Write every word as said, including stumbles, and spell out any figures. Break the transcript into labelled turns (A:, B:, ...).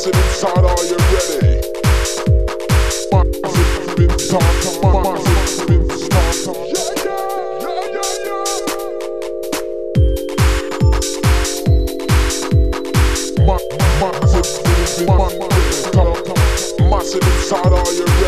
A: Massive inside, are you ready? Massive inside, massive inside. Yeah, yeah, yeah, yeah, yeah. Massive, massive inside, are you ready?